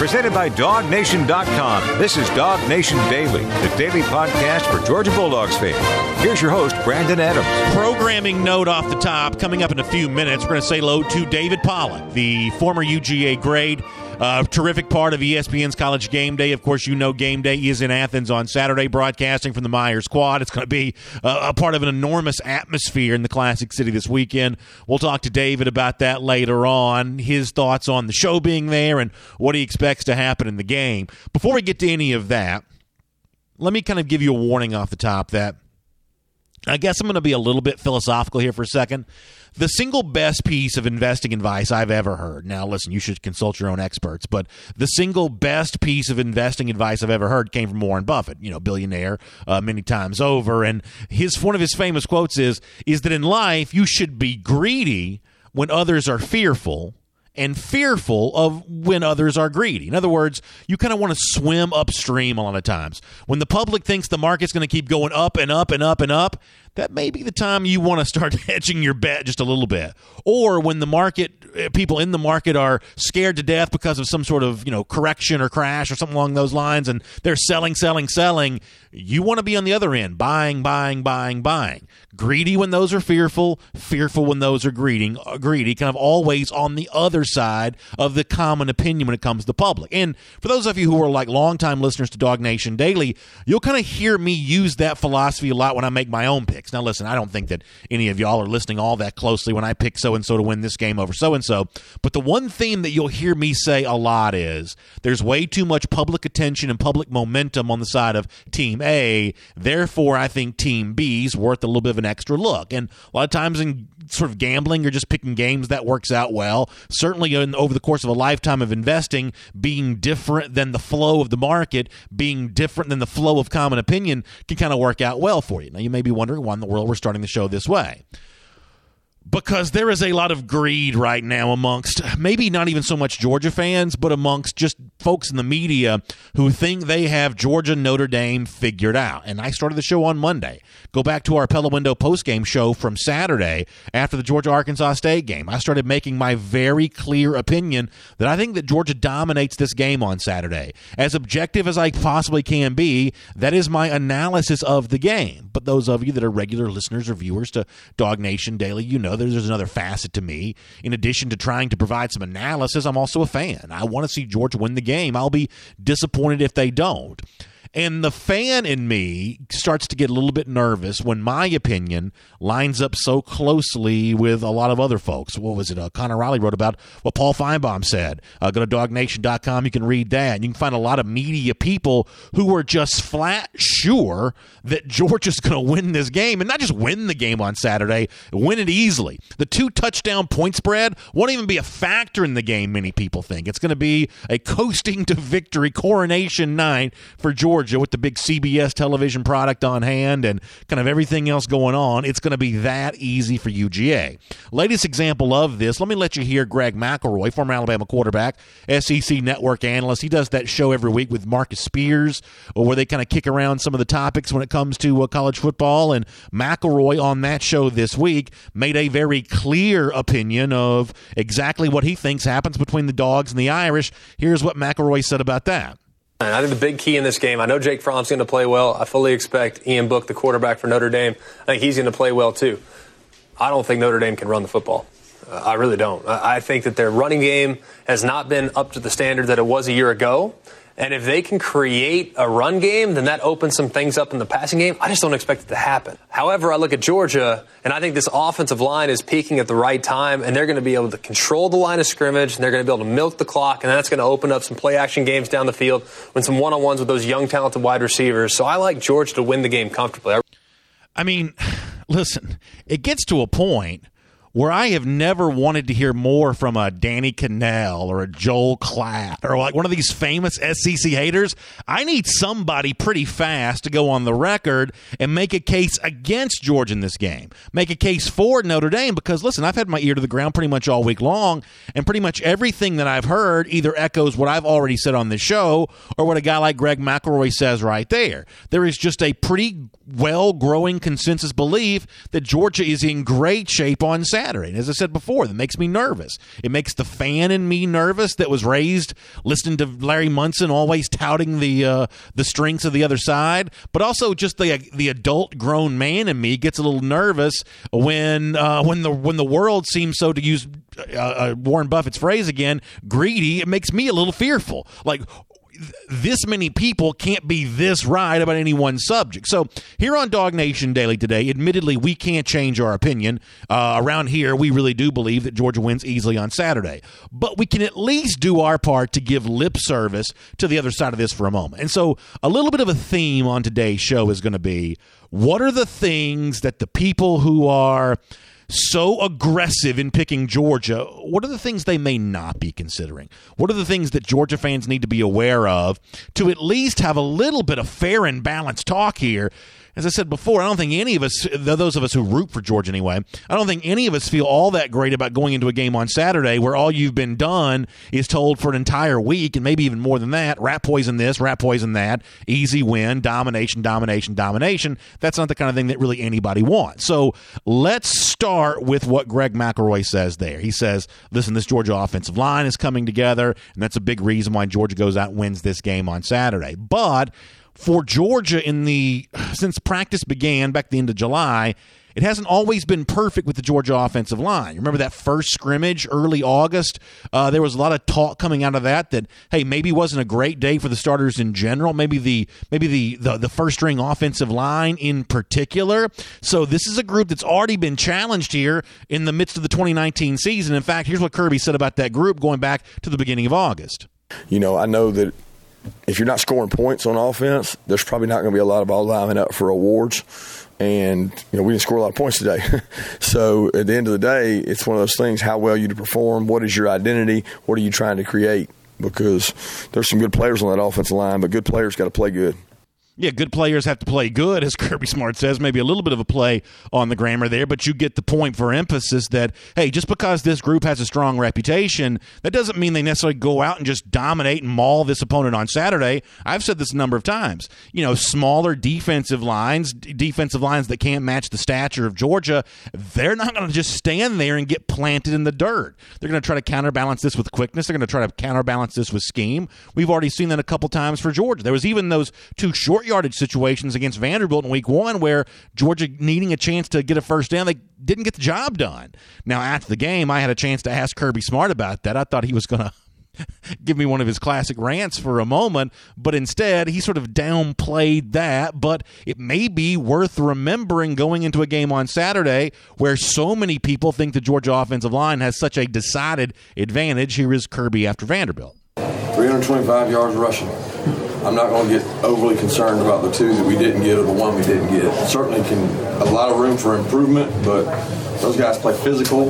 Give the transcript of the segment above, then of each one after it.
Presented by DogNation.com. This is Dog Nation Daily, the daily podcast for Georgia Bulldogs fans. Here's your host, Brandon Adams. Programming note off the top. Coming up in a few minutes, we're going to say hello to David Pollack, the former UGA grade. Terrific part of ESPN's College Game Day. Of course, you know Game Day is in Athens on Saturday, broadcasting from the Myers Quad. It's going to be a part of an enormous atmosphere in the Classic City this weekend. We'll talk to David about that later on, his thoughts on the show being there and what he expects to happen in the game. Before we get to any of that, let me kind of give you a warning off the top that I guess I'm going to be a little bit philosophical here for a second. The single best piece of investing advice I've ever heard. Now, listen, you should consult your own experts, but the single best piece of investing advice I've ever heard came from Warren Buffett, billionaire many times over. And one of his famous quotes is that in life, you should be greedy when others are fearful and fearful of when others are greedy. In other words, you kind of want to swim upstream a lot of times. When the public thinks the market's going to keep going up and up and up and up, that may be the time you want to start hedging your bet just a little bit. Or when people in the market are scared to death because of some sort of, correction or crash or something along those lines, and they're selling, you want to be on the other end, buying. Greedy when those are fearful when those are greedy, kind of always on the other side of the common opinion when it comes to the public. And for those of you who are like longtime listeners to Dog Nation Daily, you'll kind of hear me use that philosophy a lot when I make my own picks. Now, listen, I don't think that any of y'all are listening all that closely when I pick so-and-so to win this game over so-and-so, but the one theme that you'll hear me say a lot is there's way too much public attention and public momentum on the side of Team A, therefore I think Team B's worth a little bit of an extra look. And a lot of times in sort of gambling, you're just picking games that works out well. Certainly over the course of a lifetime of investing, being different than the flow of the market, being different than the flow of common opinion can kind of work out well for you. Now, you may be wondering why in the world we're starting the show this way. Because there is a lot of greed right now amongst maybe not even so much Georgia fans, but amongst just folks in the media who think they have Georgia Notre Dame figured out. And I started the show on Monday. Go back to our Pella Window postgame show from Saturday after the Georgia-Arkansas State game. I started making my very clear opinion that I think that Georgia dominates this game on Saturday. As objective as I possibly can be, that is my analysis of the game. But those of you that are regular listeners or viewers to Dog Nation Daily, you know there's another facet to me. In addition to trying to provide some analysis, I'm also a fan. I want to see Georgia win the game. I'll be disappointed if they don't. And the fan in me starts to get a little bit nervous when my opinion lines up so closely with a lot of other folks. What was it? Connor Riley wrote about what Paul Feinbaum said. Go to DogNation.com. You can read that. And you can find a lot of media people who are just flat sure that Georgia's going to win this game. And not just win the game on Saturday, win it easily. The 2-touchdown point spread won't even be a factor in the game, many people think. It's going to be a coasting to victory coronation night for Georgia with the big CBS television product on hand and kind of everything else going on. It's going to be that easy for UGA. Latest example of this, let me let you hear Greg McElroy, former Alabama quarterback, SEC network analyst. He does that show every week with Marcus Spears, where they kind of kick around some of the topics when it comes to college football. And McElroy on that show this week made a very clear opinion of exactly what he thinks happens between the Dogs and the Irish. Here's what McElroy said about that. I think the big key in this game, I know Jake Fromm's going to play well. I fully expect Ian Book, the quarterback for Notre Dame, I think he's going to play well too. I don't think Notre Dame can run the football. I really don't. I think that their running game has not been up to the standard that it was a year ago. And if they can create a run game, then that opens some things up in the passing game. I just don't expect it to happen. However, I look at Georgia, and I think this offensive line is peaking at the right time, and they're going to be able to control the line of scrimmage, and they're going to be able to milk the clock, and that's going to open up some play-action games down the field with some one-on-ones with those young, talented wide receivers. So I like Georgia to win the game comfortably. I mean, listen, it gets to a point where I have never wanted to hear more from a Danny Cannell or a Joel Klatt or like one of these famous SEC haters. I need somebody pretty fast to go on the record and make a case against Georgia in this game. Make a case for Notre Dame because, listen, I've had my ear to the ground pretty much all week long, and pretty much everything that I've heard either echoes what I've already said on this show or what a guy like Greg McElroy says right there. There is just a pretty well-growing consensus belief that Georgia is in great shape on Saturday. Saturday. And as I said before, that makes me nervous. It makes the fan in me nervous that was raised listening to Larry Munson always touting the strengths of the other side, but also just the adult grown man in me gets a little nervous when the world seems so, to use Warren Buffett's phrase again, greedy. It makes me a little fearful. Like, this many people can't be this right about any one subject. So here on Dog Nation Daily today, admittedly, we can't change our opinion. Around here, we really do believe that Georgia wins easily on Saturday. But we can at least do our part to give lip service to the other side of this for a moment. And so a little bit of a theme on today's show is going to be, what are the things that the people who are so aggressive in picking Georgia, what are the things they may not be considering? What are the things that Georgia fans need to be aware of to at least have a little bit of fair and balanced talk here? As I said before, I don't think any of us, those of us who root for Georgia anyway, I don't think any of us feel all that great about going into a game on Saturday where all you've been done is told for an entire week, and maybe even more than that, rat poison this, rat poison that, easy win, domination, domination, domination. That's not the kind of thing that really anybody wants. So let's start with what Greg McElroy says there. He says, listen, this Georgia offensive line is coming together, and that's a big reason why Georgia goes out and wins this game on Saturday. But for Georgia, since practice began back at the end of July, it hasn't always been perfect with the Georgia offensive line. Remember that first scrimmage, early August? There was a lot of talk coming out of that, hey, maybe it wasn't a great day for the starters in general, maybe the first string offensive line in particular. So this is a group that's already been challenged here in the midst of the 2019 season. In fact, here's what Kirby said about that group going back to the beginning of August. I know that if you're not scoring points on offense, there's probably not going to be a lot of ball lining up for awards. And, we didn't score a lot of points today. So at the end of the day, it's one of those things, how well you perform, what is your identity, what are you trying to create? Because there's some good players on that offensive line, but good players got to play good. Yeah, good players have to play good, as Kirby Smart says. Maybe a little bit of a play on the grammar there, but you get the point for emphasis that, hey, just because this group has a strong reputation, that doesn't mean they necessarily go out and just dominate and maul this opponent on Saturday. I've said this a number of times. Smaller defensive lines that can't match the stature of Georgia, they're not going to just stand there and get planted in the dirt. They're going to try to counterbalance this with quickness. They're going to try to counterbalance this with scheme. We've already seen that a couple times for Georgia. There was even those two short yardage situations against Vanderbilt in week one where Georgia, needing a chance to get a first down, they didn't get the job done. Now, after the game, I had a chance to ask Kirby Smart about that. I thought he was going to give me one of his classic rants for a moment, but instead he sort of downplayed that. But it may be worth remembering going into a game on Saturday where so many people think the Georgia offensive line has such a decided advantage. Here is Kirby after Vanderbilt. 325 yards rushing. I'm not going to get overly concerned about the two that we didn't get or the one we didn't get. Certainly a lot of room for improvement, but those guys play physical,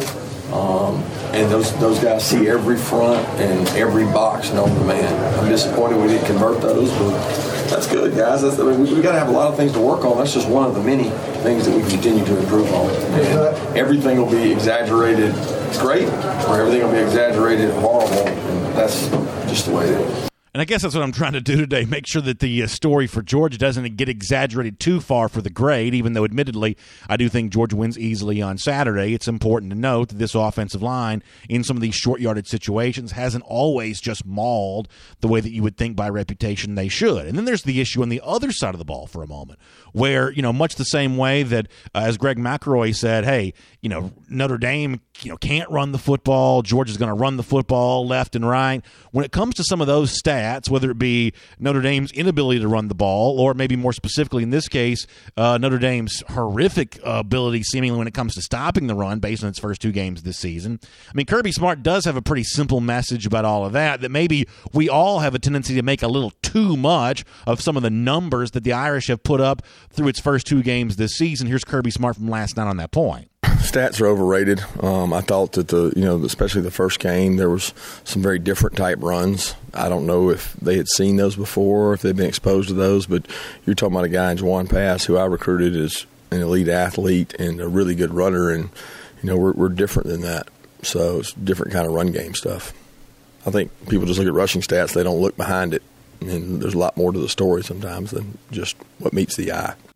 and those guys see every front and every box known to man. I'm disappointed we didn't convert those, but that's good, guys. We got to have a lot of things to work on. That's just one of the many things that we continue to improve on. And everything will be exaggerated great, or everything will be exaggerated horrible, and that's just the way it is. And I guess that's what I'm trying to do today, make sure that the story for Georgia doesn't get exaggerated too far for the grade, even though admittedly I do think Georgia wins easily on Saturday. It's important to note that this offensive line in some of these short yardage situations hasn't always just mauled the way that you would think by reputation they should. And then there's the issue on the other side of the ball for a moment where, much the same way that as Greg McElroy said, hey, Notre Dame, can't run the football. Georgia's going to run the football left and right. When it comes to some of those stats, whether it be Notre Dame's inability to run the ball or maybe more specifically in this case, Notre Dame's horrific ability seemingly when it comes to stopping the run based on its first two games this season. I mean, Kirby Smart does have a pretty simple message about all of that maybe we all have a tendency to make a little too much of some of the numbers that the Irish have put up through its first two games this season. Here's Kirby Smart from last night on that point. Stats are overrated. I thought that especially the first game, there was some very different type runs. I don't know if they had seen those before, if they'd been exposed to those, but you're talking about a guy in Juwan Pass who I recruited as an elite athlete and a really good runner, and we're different than that. So it's different kind of run game stuff. I think people just look at rushing stats; they don't look behind it, and there's a lot more to the story sometimes than just what meets the eye.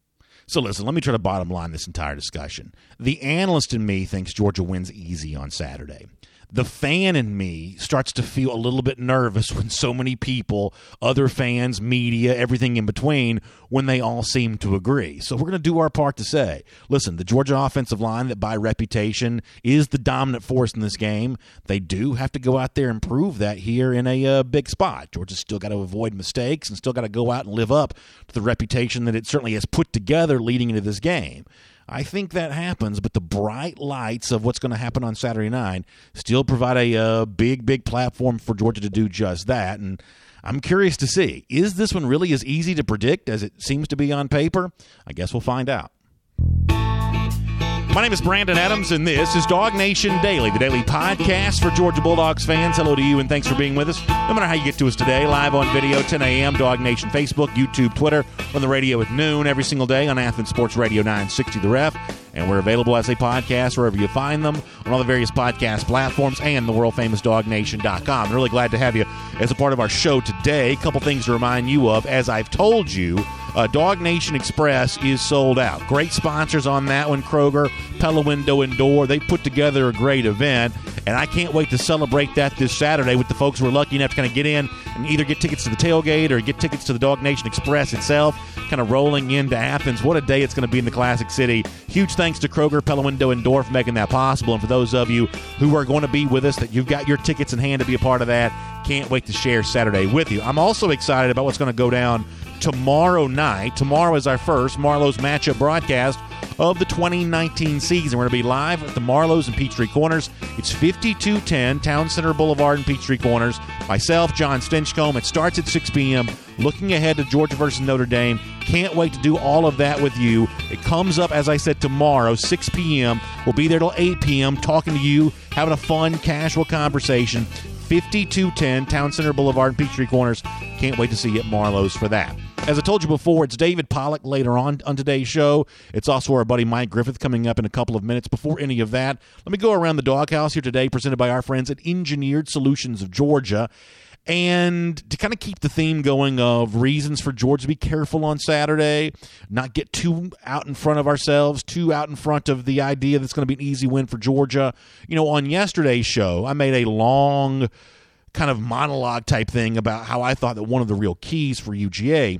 So listen, let me try to bottom line this entire discussion. The analyst in me thinks Georgia wins easy on Saturday. The fan in me starts to feel a little bit nervous when so many people, other fans, media, everything in between, when they all seem to agree. So we're going to do our part to say, listen, the Georgia offensive line that by reputation is the dominant force in this game, they do have to go out there and prove that here in a big spot. Georgia's still got to avoid mistakes and still got to go out and live up to the reputation that it certainly has put together leading into this game. I think that happens, but the bright lights of what's going to happen on Saturday night still provide a big platform for Georgia to do just that. And I'm curious to see, is this one really as easy to predict as it seems to be on paper? I guess we'll find out. My name is Brandon Adams, and this is Dog Nation Daily, the daily podcast for Georgia Bulldogs fans. Hello to you, and thanks for being with us. No matter how you get to us today, live on video, 10 a.m., Dog Nation Facebook, YouTube, Twitter, on the radio at noon every single day on Athens Sports Radio 960 The Ref. And we're available as a podcast wherever you find them on all the various podcast platforms and the world-famous DogNation.com. I'm really glad to have you as a part of our show today. A couple things to remind you of. As I've told you, Dog Nation Express is sold out. Great sponsors on that one, Kroger, Pella Window and Door. They put together a great event, and I can't wait to celebrate that this Saturday with the folks who are lucky enough to kind of get in and either get tickets to the tailgate or get tickets to the Dog Nation Express itself, kind of rolling into Athens. What a day it's going to be in the Classic City. Huge thanks to Kroger, Pella Window and Door for making that possible, and for those of you who are going to be with us, that you've got your tickets in hand to be a part of that, can't wait to share Saturday with you. I'm also excited about what's going to go down tomorrow night. Tomorrow is our first Marlowe's matchup broadcast of the 2019 season. We're going to be live at the Marlowe's in Peachtree Corners. It's 5210 Town Center Boulevard in Peachtree Corners. Myself, John Stinchcomb. It starts at 6 p.m. Looking ahead to Georgia versus Notre Dame. Can't wait to do all of that with you. It comes up, as I said, tomorrow, 6 p.m. We'll be there till 8 p.m. talking to you, having a fun, casual conversation. 5210 Town Center Boulevard in Peachtree Corners. Can't wait to see you at Marlowe's for that. As I told you before, it's David Pollack later on today's show. It's also our buddy Mike Griffith coming up in a couple of minutes. Before any of that, let me go around the doghouse here today, presented by our friends at Engineered Solutions of Georgia. And to kind of keep the theme going of reasons for Georgia to be careful on Saturday, not get too out in front of ourselves, too out in front of the idea that it's going to be an easy win for Georgia. You know, on yesterday's show, I made a long kind of monologue type thing about how I thought that one of the real keys for UGA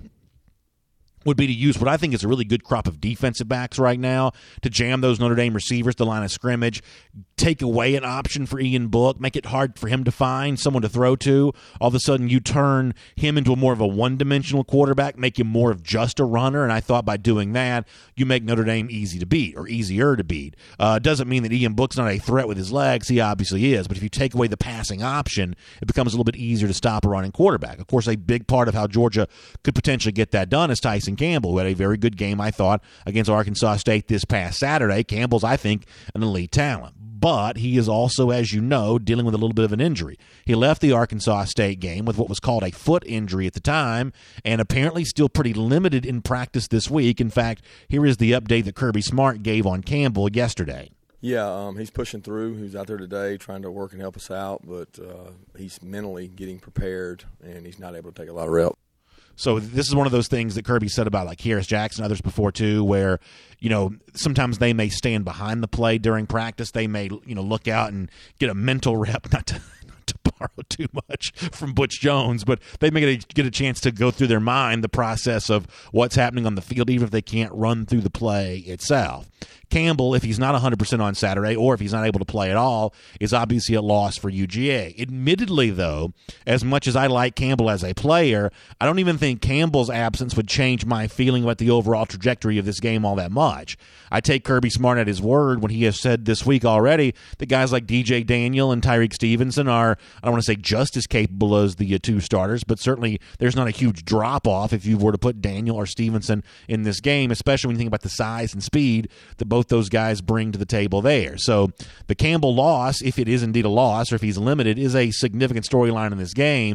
would be to use what I think is a really good crop of defensive backs right now to jam those Notre Dame receivers to the line of scrimmage, take away an option for Ian Book, make it hard for him to find someone to throw to. All of a sudden, you turn him into more of a one-dimensional quarterback, make him more of just a runner, and I thought by doing that, you make Notre Dame easy to beat or easier to beat. Doesn't mean that Ian Book's not a threat with his legs. He obviously is, but if you take away the passing option, it becomes a little bit easier to stop a running quarterback. Of course, a big part of how Georgia could potentially get that done is Tyson Campbell, who had a very good game, I thought, against Arkansas State this past Saturday. Campbell's, I think, an elite talent. But he is also, as you know, dealing with a little bit of an injury. He left the Arkansas State game with what was called a foot injury at the time, and apparently still pretty limited in practice this week. In fact, here is the update that Kirby Smart gave on Campbell yesterday. Yeah, he's pushing through. He was out there today trying to work and help us out, but he's mentally getting prepared, and he's not able to take a lot of reps. So this is one of those things that Kirby said about like Harris Jackson and others before too, where, you know, sometimes they may stand behind the play during practice. They may, you know, look out and get a mental rep, not to borrow too much from Butch Jones, but they may get a chance to go through their mind the process of what's happening on the field, even if they can't run through the play itself. Campbell, if he's not 100% on Saturday, or if he's not able to play at all, is obviously a loss for UGA. Admittedly, though, as much as I like Campbell as a player, I don't even think Campbell's absence would change my feeling about the overall trajectory of this game all that much. I take Kirby Smart at his word when he has said this week already that guys like DJ Daniel and Tyreek Stevenson are, I don't want to say just as capable as the two starters, but certainly there's not a huge drop-off if you were to put Daniel or Stevenson in this game, especially when you think about the size and speed that both those guys bring to the table there. So the Campbell loss, if it is indeed a loss or if he's limited, is a significant storyline in this game.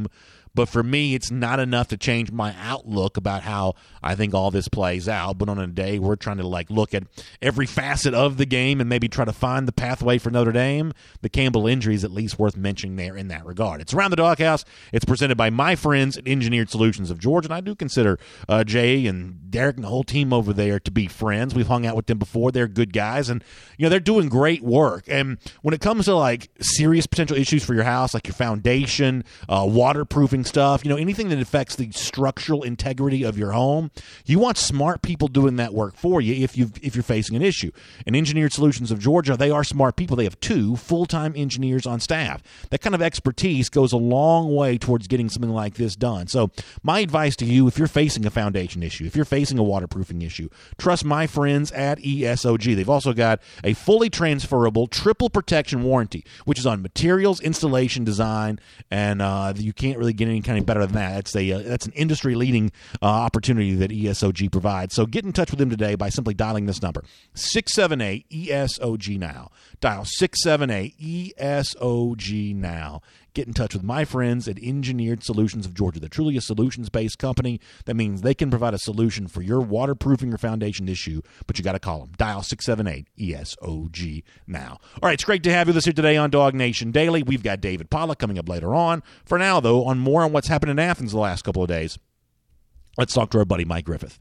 But for me, it's not enough to change my outlook about how I think all this plays out. But on a day we're trying to look at every facet of the game and maybe try to find the pathway for Notre Dame, the Campbell injury is at least worth mentioning there in that regard. It's Around the Doghouse. It's presented by my friends at Engineered Solutions of Georgia, and I do consider Jay and Derek and the whole team over there to be friends. We've hung out with them before. They're good guys, and they're doing great work. And when it comes to serious potential issues for your house, like your foundation, waterproofing stuff, anything that affects the structural integrity of your home, you want smart people doing that work for you if you're facing an issue. And Engineered Solutions of Georgia, they are smart people. They have 2 full-time engineers on staff. That kind of expertise goes a long way towards getting something like this done. So my advice to you, if you're facing a foundation issue, if you're facing a waterproofing issue, trust my friends at ESOG. They've also got a fully transferable triple protection warranty, which is on materials, installation, design, and you can't really get any kind of better than that. That's an industry-leading opportunity that ESOG provides. So get in touch with them today by simply dialing this number, 678-ESOG now. Dial 678-ESOG now. Get in touch with my friends at Engineered Solutions of Georgia. They're truly a solutions-based company. That means they can provide a solution for your waterproofing or foundation issue, but you got to call them. Dial 678-ESOG now. All right, it's great to have you here today on Dog Nation Daily. We've got David Pollack coming up later on. For now, though, on more on what's happened in Athens the last couple of days, let's talk to our buddy Mike Griffith.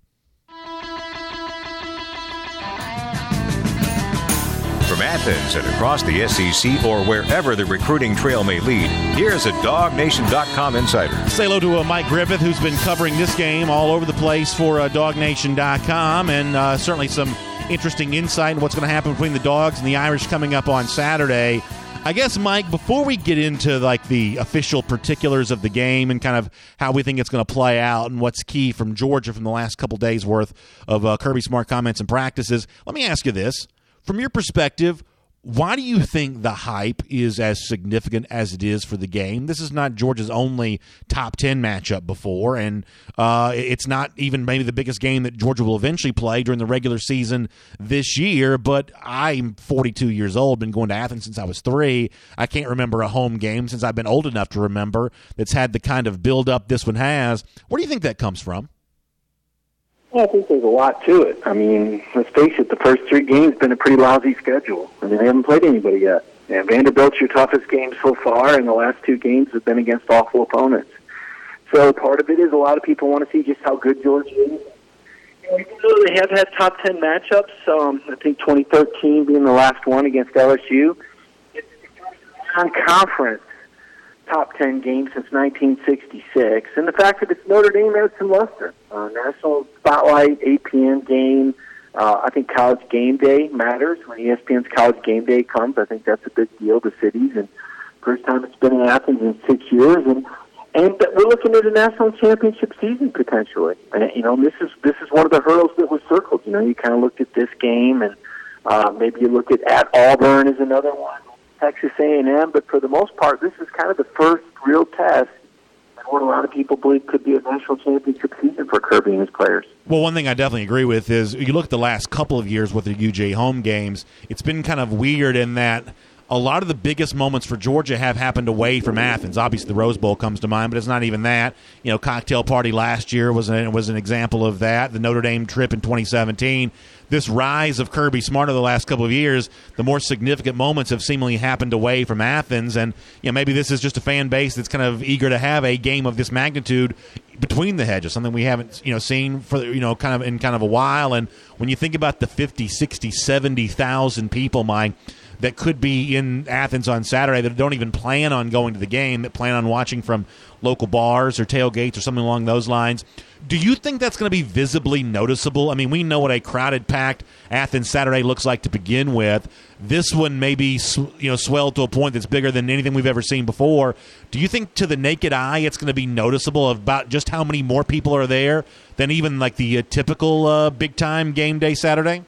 From Athens and across the SEC or wherever the recruiting trail may lead, here's a DogNation.com insider. Say hello to Mike Griffith, who's been covering this game all over the place for DogNation.com, and certainly some interesting insight in what's going to happen between the Dogs and the Irish coming up on Saturday. I guess, Mike, before we get into the official particulars of the game and kind of how we think it's going to play out and what's key from Georgia from the last couple days worth of Kirby Smart comments and practices, let me ask you this. From your perspective, why do you think the hype is as significant as it is for the game? This is not Georgia's only top 10 matchup before, and it's not even maybe the biggest game that Georgia will eventually play during the regular season this year, but I'm 42 years old, been going to Athens since I was 3. I can't remember a home game since I've been old enough to remember that's had the kind of build-up this one has. Where do you think that comes from? Well, I think there's a lot to it. I mean, let's face it, the first 3 games have been a pretty lousy schedule. I mean, they haven't played anybody yet. And Vanderbilt's your toughest game so far, and the last 2 games have been against awful opponents. So part of it is a lot of people want to see just how good Georgia is. Even though they have had top 10 matchups, I think 2013 being the last one against LSU, it's the first non-conference top 10 game since 1966, and the fact that it's Notre Dame adds some luster. National Spotlight, 8 p.m. game. I think College Game Day matters. When ESPN's College Game Day comes, I think that's a big deal to cities, and first time it's been in Athens in 6 years, and we're looking at a national championship season potentially. And, this is one of the hurdles that was circled. You kind of looked at this game, and maybe you look at Auburn as another one. Texas A&M, but for the most part, this is kind of the first real test and what a lot of people believe could be a national championship season for Kirby and his players. Well, one thing I definitely agree with is you look at the last couple of years with the UJ home games, it's been kind of weird in that a lot of the biggest moments for Georgia have happened away from Athens. Obviously, the Rose Bowl comes to mind, but it's not even that. Cocktail Party last year was an example of that. The Notre Dame trip in 2017. This rise of Kirby Smart over the last couple of years, the more significant moments have seemingly happened away from Athens. And maybe this is just a fan base that's kind of eager to have a game of this magnitude between the hedges, something we haven't seen for kind of a while. And when you think about the 50, 60, 70,000 people, Mike, that could be in Athens on Saturday that don't even plan on going to the game, that plan on watching from local bars or tailgates or something along those lines. Do you think that's going to be visibly noticeable? I mean, we know what a crowded, packed Athens Saturday looks like to begin with. This one may be swelled to a point that's bigger than anything we've ever seen before. Do you think to the naked eye it's going to be noticeable about just how many more people are there than even like the typical big-time game day Saturday?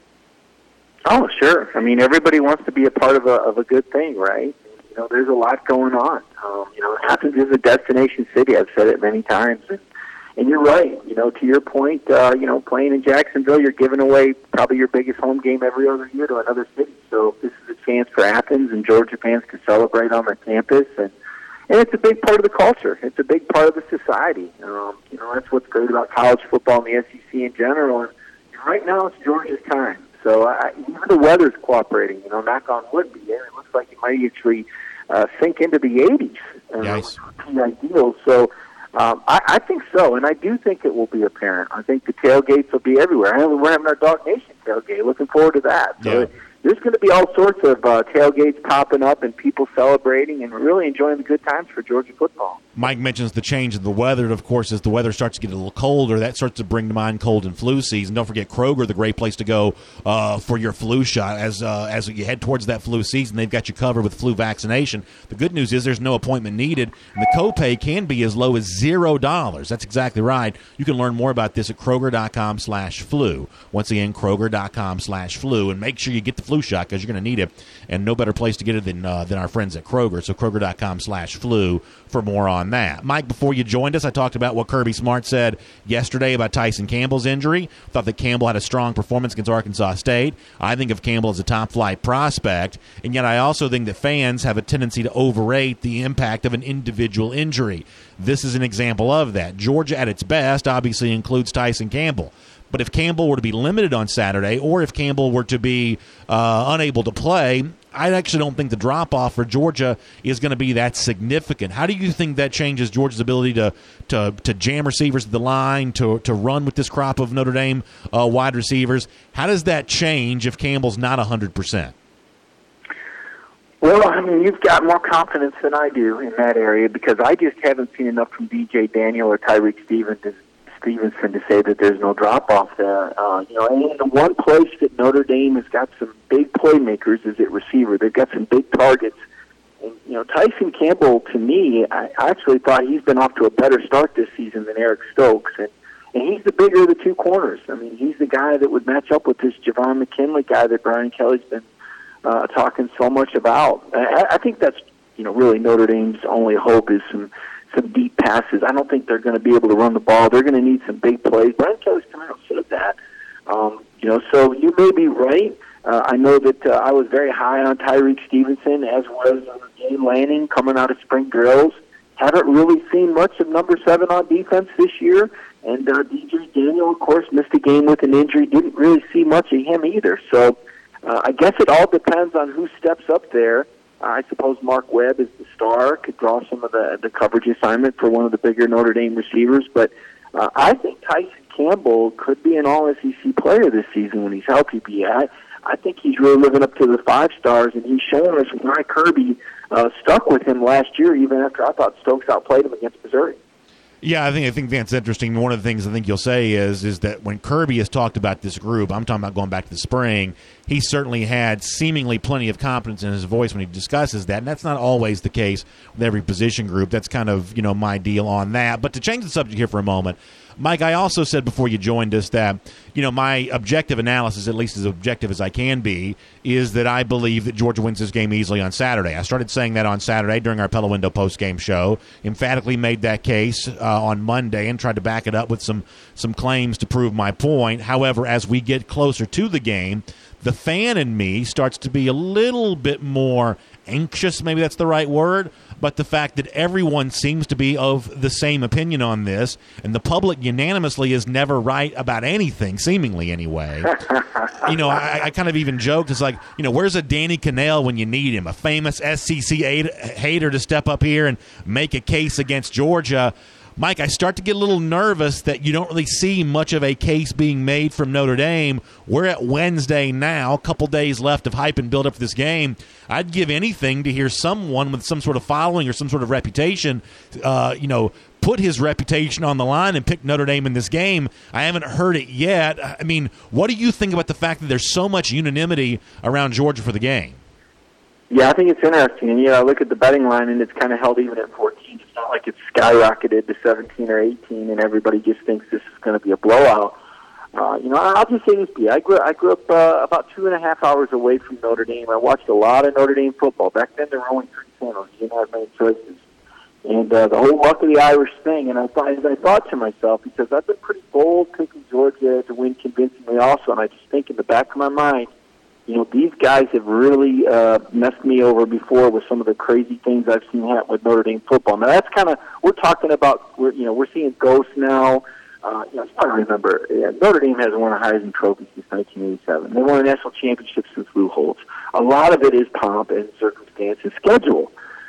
Oh, sure. I mean, everybody wants to be a part of a good thing, right? There's a lot going on. Athens is a destination city. I've said it many times. And you're right. To your point, playing in Jacksonville, you're giving away probably your biggest home game every other year to another city. So this is a chance for Athens and Georgia fans to celebrate on their campus. And, And it's a big part of the culture. It's a big part of the society. That's what's great about college football and the SEC in general. And right now it's Georgia's time. So even the weather's cooperating. Knock on wood, it looks like it might actually sink into the 80s. Nice. Pretty ideal. So I think so, and I do think it will be apparent. I think the tailgates will be everywhere. We're having our Dog Nation tailgate. Looking forward to that. So yeah. There's going to be all sorts of tailgates popping up and people celebrating and really enjoying the good times for Georgia football. Mike mentions the change in the weather. Of course, as the weather starts to get a little colder, that starts to bring to mind cold and flu season. Don't forget Kroger, the great place to go for your flu shot. As you head towards that flu season, they've got you covered with flu vaccination. The good news is there's no appointment needed, and the copay can be as low as $0. That's exactly right. You can learn more about this at Kroger.com/flu. Once again, Kroger.com/flu, and make sure you get the flu shot because you're going to need it, and no better place to get it than our friends at Kroger. So Kroger.com/flu for more on that. Mike, before you joined us, I talked about what Kirby Smart said yesterday about Tyson Campbell's injury. Thought that Campbell had a strong performance against Arkansas State. I think of Campbell as a top-flight prospect, and yet I also think that fans have a tendency to overrate the impact of an individual injury. This is an example of that. Georgia at its best obviously includes Tyson Campbell. But if Campbell were to be limited on Saturday, or if Campbell were to be unable to play, I actually don't think the drop-off for Georgia is going to be that significant. How do you think that changes Georgia's ability to jam receivers at the line, to run with this crop of Notre Dame wide receivers? How does that change if Campbell's not 100%? Well, you've got more confidence than I do in that area because I just haven't seen enough from DJ Daniel or Tyreek Stevenson to say that there's no drop-off there. And the one place that Notre Dame has got some big playmakers is at receiver. They've got some big targets. And, Tyson Campbell, to me, I actually thought he's been off to a better start this season than Eric Stokes. And he's the bigger of the two corners. He's the guy that would match up with this Javon McKinley guy that Brian Kelly's been talking so much about. I think that's, really Notre Dame's only hope is some deep passes. I don't think they're going to be able to run the ball. They're going to need some big plays. Brian Kelly's come out and said that. So you may be right. I know that I was very high on Tyreek Stevenson, as was Dane Lanning coming out of spring drills. Haven't really seen much of number 7 on defense this year. And DJ Daniel, of course, missed a game with an injury. Didn't really see much of him either. So I guess it all depends on who steps up there. I suppose Mark Webb is the star, could draw some of the coverage assignment for one of the bigger Notre Dame receivers. But I think Tyson Campbell could be an all-SEC player this season when he's healthy. I think he's really living up to the 5 stars, and he's shown us why Kirby stuck with him last year, even after I thought Stokes outplayed him against Missouri. Yeah, I think that's interesting. One of the things I think you'll say is that when Kirby has talked about this group, I'm talking about going back to the spring, he certainly had seemingly plenty of confidence in his voice when he discusses that, and that's not always the case with every position group. That's kind of, my deal on that. But to change the subject here for a moment, Mike, I also said before you joined us that, my objective analysis, at least as objective as I can be, is that I believe that Georgia wins this game easily on Saturday. I started saying that on Saturday during our Pella Window post-game show, emphatically made that case on Monday and tried to back it up with some claims to prove my point. However, as we get closer to the game, the fan in me starts to be a little bit more anxious, maybe that's the right word, but the fact that everyone seems to be of the same opinion on this, and the public unanimously is never right about anything, seemingly anyway. I kind of even joked, it's like, where's a Danny Cannell when you need him, a famous SEC hater to step up here and make a case against Georgia? Mike, I start to get a little nervous that you don't really see much of a case being made from Notre Dame. We're at Wednesday now, a couple days left of hype and build up for this game. I'd give anything to hear someone with some sort of following or some sort of reputation, put his reputation on the line and pick Notre Dame in this game. I haven't heard it yet. What do you think about the fact that there's so much unanimity around Georgia for the game? Yeah, I think it's interesting. And, I look at the betting line, and it's kind of held even at 14. It's not like it's skyrocketed to 17 or 18, and everybody just thinks this is going to be a blowout. I'll just say this, B. I grew up about 2.5 hours away from Notre Dame. I watched a lot of Notre Dame football. Back then, there were only 3 channels. You didn't have many choices. And the whole luck of the Irish thing, and I thought to myself, because I've been pretty bold picking Georgia to win convincingly also, and I just think in the back of my mind, these guys have really messed me over before with some of the crazy things I've seen happen with Notre Dame football. Now that's kind of, we're talking about, we're seeing ghosts now. I remember, Notre Dame hasn't won a Heisman Trophy since 1987. They won a national championship since Lou Holtz. A lot of it is pomp and circumstance and schedule.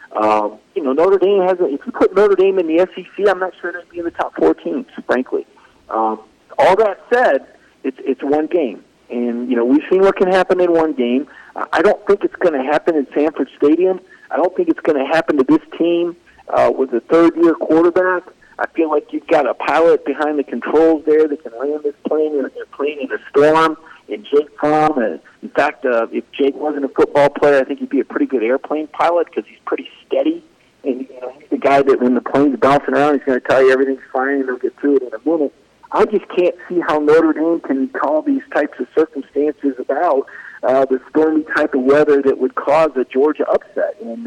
Notre Dame hasn't, if you put Notre Dame in the SEC, I'm not sure they'd be in the top 4 teams, frankly. All that said, it's one game. And, we've seen what can happen in one game. I don't think it's going to happen in Sanford Stadium. I don't think it's going to happen to this team with a third-year quarterback. I feel like you've got a pilot behind the controls there that can land this plane. They're playing in a storm. And Jake Fromm, in fact, if Jake wasn't a football player, I think he'd be a pretty good airplane pilot because he's pretty steady. And he's the guy that when the plane's bouncing around, he's going to tell you everything's fine and they'll get through it in a minute. I just can't see how Notre Dame can call these types of circumstances about the stormy type of weather that would cause a Georgia upset. And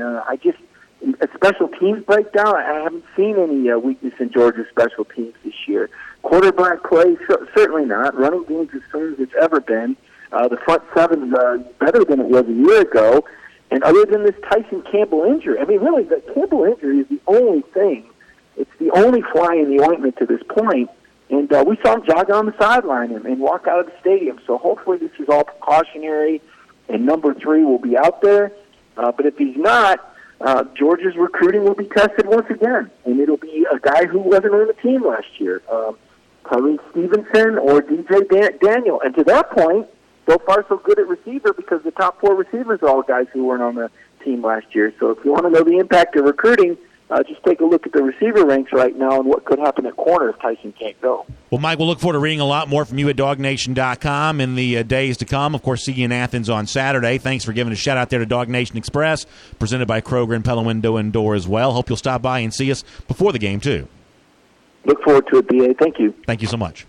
a special teams breakdown, I haven't seen any weakness in Georgia's special teams this year. Quarterback play, certainly not. Running game's as strong as it's ever been. The front seven's better than it was a year ago. And other than this Tyson Campbell injury, I mean, really, the Campbell injury is the only thing. It's the only fly in the ointment to this point. And we saw him jog on the sideline and walk out of the stadium. So hopefully this is all precautionary, and number 3 will be out there. But if he's not, Georgia's recruiting will be tested once again. And it'll be a guy who wasn't on the team last year, Tyrese Stevenson or DJ Daniel. And to that point, so far so good at receiver because the top 4 receivers are all guys who weren't on the team last year. So if you want to know the impact of recruiting, just take a look at the receiver ranks right now and what could happen at corner if Tyson can't go. Well, Mike, we'll look forward to reading a lot more from you at DogNation.com in the days to come. Of course, see you in Athens on Saturday. Thanks for giving a shout-out there to Dog Nation Express, presented by Kroger and Pella Window and Door as well. Hope you'll stop by and see us before the game, too. Look forward to it, B.A. Thank you. Thank you so much.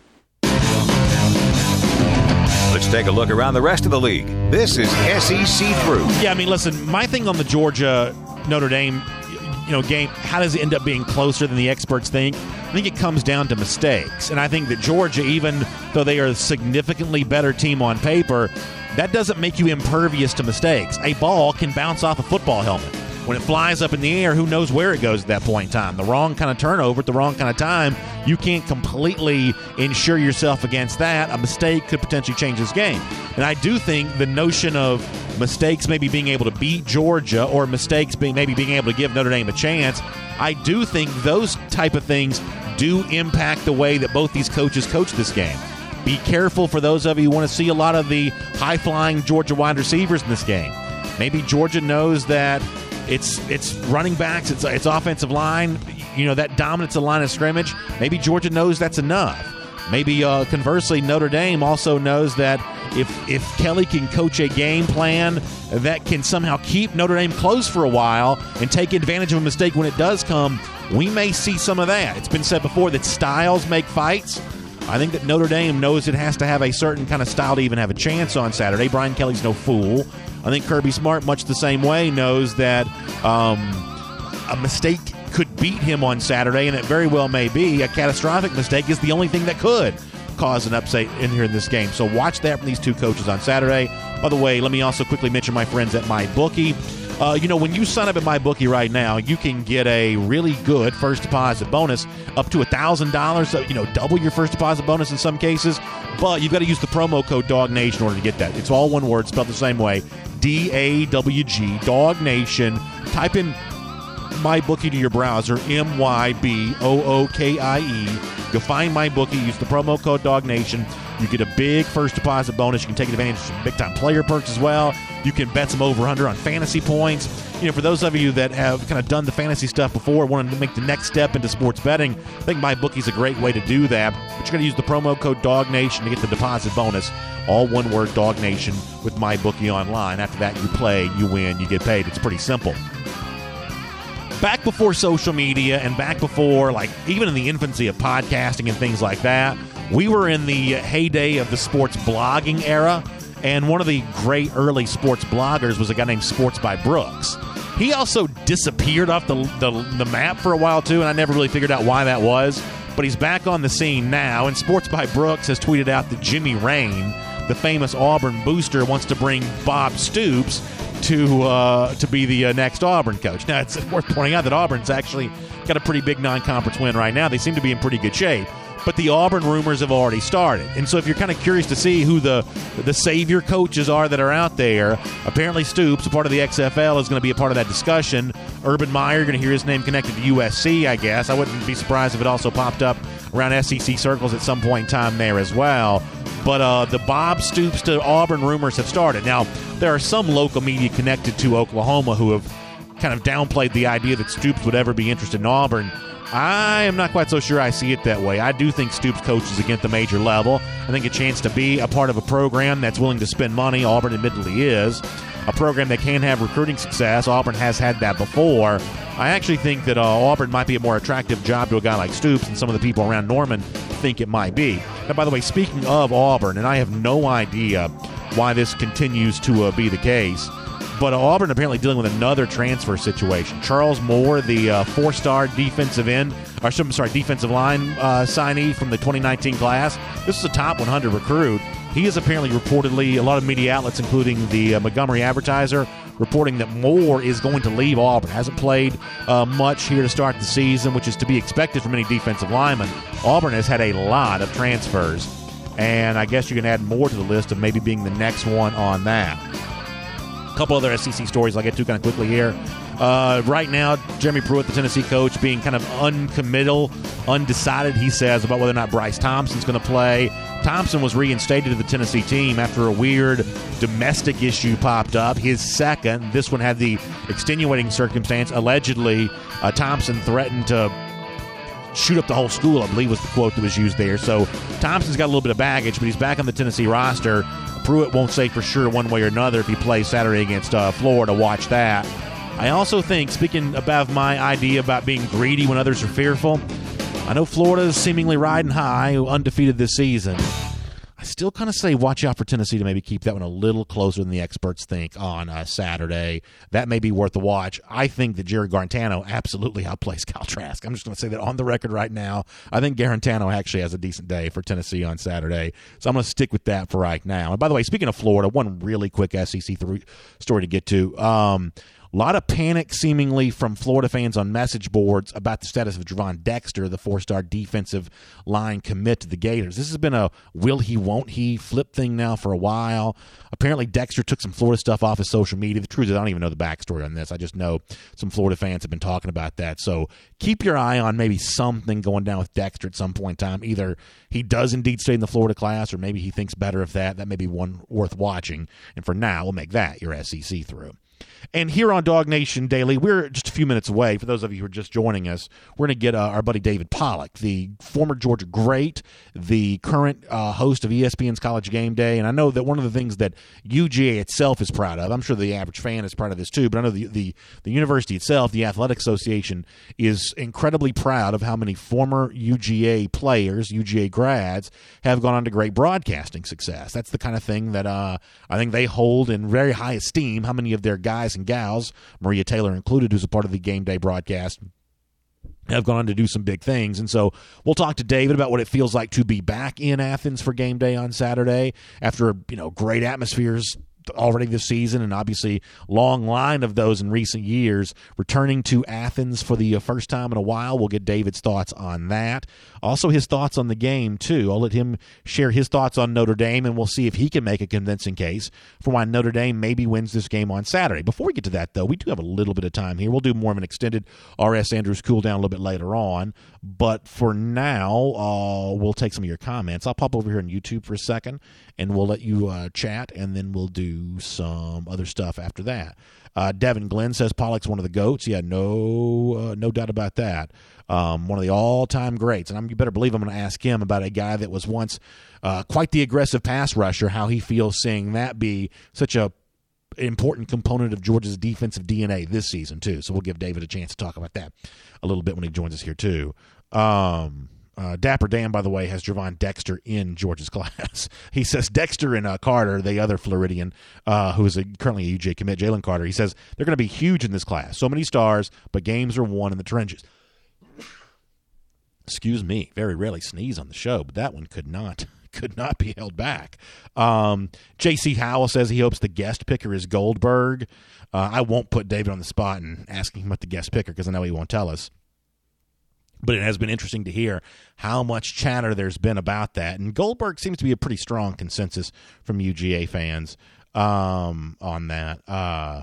Let's take a look around the rest of the league. This is SEC Through. Yeah, I mean, listen, my thing on the Georgia-Notre Dame game, how does it end up being closer than the experts think? I think it comes down to mistakes. And I think that Georgia, even though they are a significantly better team on paper, that doesn't make you impervious to mistakes. A ball can bounce off a football helmet. When it flies up in the air, who knows where it goes at that point in time? The wrong kind of turnover at the wrong kind of time, you can't completely insure yourself against that. A mistake could potentially change this game. And I do think the notion of mistakes maybe being able to beat Georgia or mistakes maybe being able to give Notre Dame a chance, I do think those type of things do impact the way that both these coaches coach this game. Be careful for those of you who want to see a lot of the high-flying Georgia wide receivers in this game. Maybe Georgia knows that it's running backs, it's offensive line, that dominance of line of scrimmage. Maybe Georgia knows that's enough. Maybe conversely, Notre Dame also knows that if Kelly can coach a game plan that can somehow keep Notre Dame close for a while and take advantage of a mistake when it does come, we may see some of that. It's been said before that styles make fights. I think that Notre Dame knows it has to have a certain kind of style to even have a chance on Saturday. Brian Kelly's no fool. I think Kirby Smart, much the same way, knows that a mistake could beat him on Saturday, and it very well may be. A catastrophic mistake is the only thing that could cause an upset in this game. So watch that from these two coaches on Saturday. By the way, let me also quickly mention my friends at MyBookie. When you sign up at MyBookie right now, you can get a really good first deposit bonus up to $1,000. So, double your first deposit bonus in some cases. But you've got to use the promo code DogNation in order to get that. It's all one word, spelled the same way. DAWG, Dog Nation. Type in MyBookie to your browser, MyBookie. You'll find MyBookie. Use the promo code DogNation. You get a big first deposit bonus. You can take advantage of some big-time player perks as well. You can bet some over-under on fantasy points. For those of you that have kind of done the fantasy stuff before, want to make the next step into sports betting, I think MyBookie's a great way to do that. But you're going to use the promo code DogNation to get the deposit bonus. All one word, DogNation, with MyBookie online. After that, you play, you win, you get paid. It's pretty simple. Back before social media and back before, even in the infancy of podcasting and things like that, we were in the heyday of the sports blogging era, and one of the great early sports bloggers was a guy named Sports by Brooks. He also disappeared off the map for a while, too, and I never really figured out why that was, but he's back on the scene now, and Sports by Brooks has tweeted out that Jimmy Rain, the famous Auburn booster wants to bring Bob Stoops to be the next Auburn coach. Now, it's worth pointing out that Auburn's actually got a pretty big non-conference win right now. They seem to be in pretty good shape. But the Auburn rumors have already started. And so if you're kind of curious to see who the savior coaches are that are out there, apparently Stoops, a part of the XFL, is going to be a part of that discussion. Urban Meyer, you're going to hear his name connected to USC, I guess. I wouldn't be surprised if it also popped up around SEC circles at some point in time there as well. But the Bob Stoops to Auburn rumors have started. Now, there are some local media connected to Oklahoma who have kind of downplayed the idea that Stoops would ever be interested in Auburn. I am not quite so sure I see it that way. I do think Stoops coaches again at the major level. I think a chance to be a part of a program that's willing to spend money, Auburn admittedly is, a program that can have recruiting success. Auburn has had that before. I actually think that Auburn might be a more attractive job to a guy like Stoops and some of the people around Norman think it might be. Now, by the way, speaking of Auburn, and I have no idea why this continues to be the case, but Auburn apparently dealing with another transfer situation. Charles Moore, the four-star defensive line signee from the 2019 class. This is a top 100 recruit. He is apparently reportedly, a lot of media outlets, including the Montgomery Advertiser, reporting that Moore is going to leave Auburn. Hasn't played much here to start the season, which is to be expected from any defensive lineman. Auburn has had a lot of transfers, and I guess you can add Moore to the list of maybe being the next one on that. Couple other SEC stories I'll get to kind of quickly here. Right now, Jeremy Pruitt, the Tennessee coach, being kind of uncommittal, undecided, he says, about whether or not Bryce Thompson's going to play. Thompson was reinstated to the Tennessee team after a weird domestic issue popped up. His second, this one had the extenuating circumstance. Allegedly, Thompson threatened to shoot up the whole school, I believe was the quote that was used there. So Thompson's got a little bit of baggage, but he's back on the Tennessee roster. Pruitt won't say for sure one way or another if he plays Saturday against Florida. Watch that. I also think, speaking about my idea about being greedy when others are fearful, I know Florida's seemingly riding high, undefeated this season. I still kind of say watch out for Tennessee to maybe keep that one a little closer than the experts think on Saturday. That may be worth a watch. I think that Jerry Garantano absolutely outplays Cal Trask. I'm just going to say that on the record right now. I think Garantano actually has a decent day for Tennessee on Saturday. So I'm going to stick with that for right now. And by the way, speaking of Florida, one really quick SEC story to get to. A lot of panic seemingly from Florida fans on message boards about the status of Javon Dexter, the four-star defensive line commit to the Gators. This has been a will he, won't he flip thing now for a while. Apparently Dexter took some Florida stuff off his social media. The truth is I don't even know the backstory on this. I just know some Florida fans have been talking about that. So keep your eye on maybe something going down with Dexter at some point in time. Either he does indeed stay in the Florida class or maybe he thinks better of that. That may be one worth watching. And for now, we'll make that your SEC through. And here on Dog Nation Daily, we're just a few minutes away. For those of you who are just joining us, we're going to get our buddy David Pollack, the former Georgia great, the current host of ESPN's College Game Day. And I know that one of the things that UGA itself is proud of, I'm sure the average fan is proud of this too, but I know the university itself, the Athletic Association, is incredibly proud of how many former UGA players, UGA grads, have gone on to great broadcasting success. That's the kind of thing that I think they hold in very high esteem, how many of their guys and gals, Maria Taylor included, who's a part of the Game Day broadcast, have gone on to do some big things. And so we'll talk to David about what it feels like to be back in Athens for Game Day on Saturday after, great atmospheres already this season, and obviously long line of those in recent years. Returning to Athens for the first time in a while. We'll get David's thoughts on that. Also his thoughts on the game, too. I'll let him share his thoughts on Notre Dame, and we'll see if he can make a convincing case for why Notre Dame maybe wins this game on Saturday. Before we get to that, though, we do have a little bit of time here. We'll do more of an extended R.S. Andrews cool down a little bit later on. But for now, we'll take some of your comments. I'll pop over here on YouTube for a second, and we'll let you chat, and then we'll do some other stuff after that. Devin Glenn says Pollack's one of the GOATs. Yeah, no doubt about that. One of the all-time greats. And you better believe I'm going to ask him about a guy that was once quite the aggressive pass rusher, how he feels seeing that be such a important component of Georgia's defensive DNA this season, too. So we'll give David a chance to talk about that a little bit when he joins us here, too. Dapper Dan, by the way, has Javon Dexter in Georgia's class. He says Dexter and Carter, the other Floridian, who is currently a UJ commit, Jalen Carter, he says they're going to be huge in this class. So many stars, but games are won in the trenches. Excuse me, very rarely sneeze on the show, but that one could not could not be held back. J.C. Howell says he hopes the guest picker is Goldberg. I won't put David on the spot and ask him about the guest picker because I know he won't tell us. But it has been interesting to hear how much chatter there's been about that. And Goldberg seems to be a pretty strong consensus from UGA fans on that.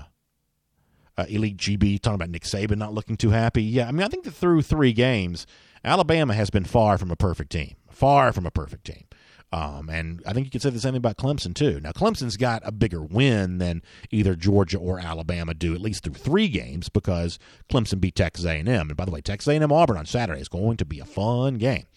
Elite GB talking about Nick Saban not looking too happy. Yeah, I mean, I think that through 3 games, Alabama has been far from a perfect team. Far from a perfect team. And I think you could say the same thing about Clemson, too. Now, Clemson's got a bigger win than either Georgia or Alabama do, at least through 3 games, because Clemson beat Texas A&M. And by the way, Texas A&M Auburn on Saturday is going to be a fun game.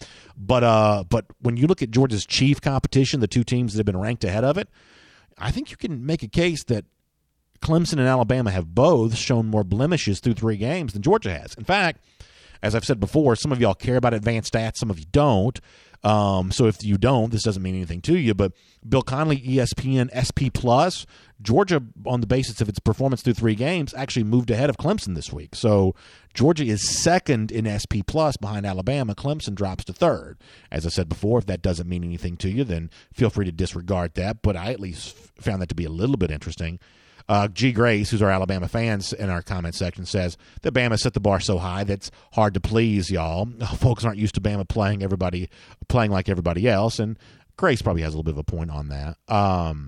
But when you look at Georgia's chief competition, the 2 teams that have been ranked ahead of it, I think you can make a case that Clemson and Alabama have both shown more blemishes through 3 games than Georgia has. In fact, as I've said before, some of y'all care about advanced stats, some of you don't. So if you don't, this doesn't mean anything to you. But Bill Connelly, ESPN SP+, Georgia, on the basis of its performance through 3 games, actually moved ahead of Clemson this week. So Georgia is second in SP+ behind Alabama. Clemson drops to 3rd. As I said before, if that doesn't mean anything to you, then feel free to disregard that. But I at least found that to be a little bit interesting. G. Grace, who's our Alabama fans in our comment section, says that Bama set the bar so high that's hard to please, y'all. Folks aren't used to Bama playing like everybody else, and Grace probably has a little bit of a point on that.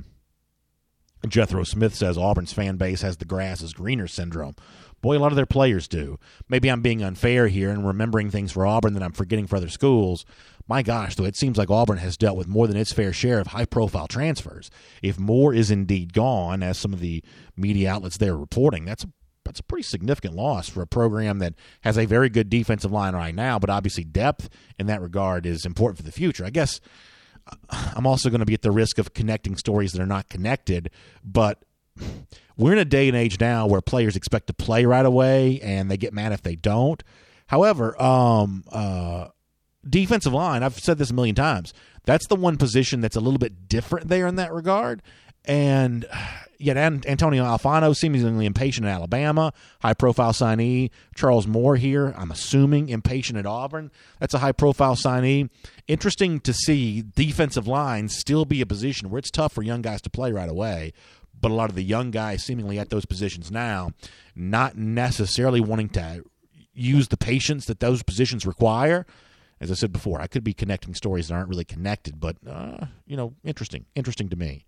Jethro Smith says Auburn's fan base has the grass is greener syndrome. Boy, a lot of their players do. Maybe I'm being unfair here and remembering things for Auburn that I'm forgetting for other schools. My gosh, though, it seems like Auburn has dealt with more than its fair share of high-profile transfers. If more is indeed gone, as some of the media outlets there are reporting, that's a pretty significant loss for a program that has a very good defensive line right now, but obviously depth in that regard is important for the future. I guess I'm also going to be at the risk of connecting stories that are not connected, but we're in a day and age now where players expect to play right away, and they get mad if they don't. However, defensive line, I've said this a million times, that's the one position that's a little bit different there in that regard. And yet Antonio Alfano, seemingly impatient at Alabama, high-profile signee. Charles Moore here, I'm assuming, impatient at Auburn. That's a high-profile signee. Interesting to see defensive lines still be a position where it's tough for young guys to play right away, but a lot of the young guys seemingly at those positions now not necessarily wanting to use the patience that those positions require. As I said before, I could be connecting stories that aren't really connected, but, interesting to me.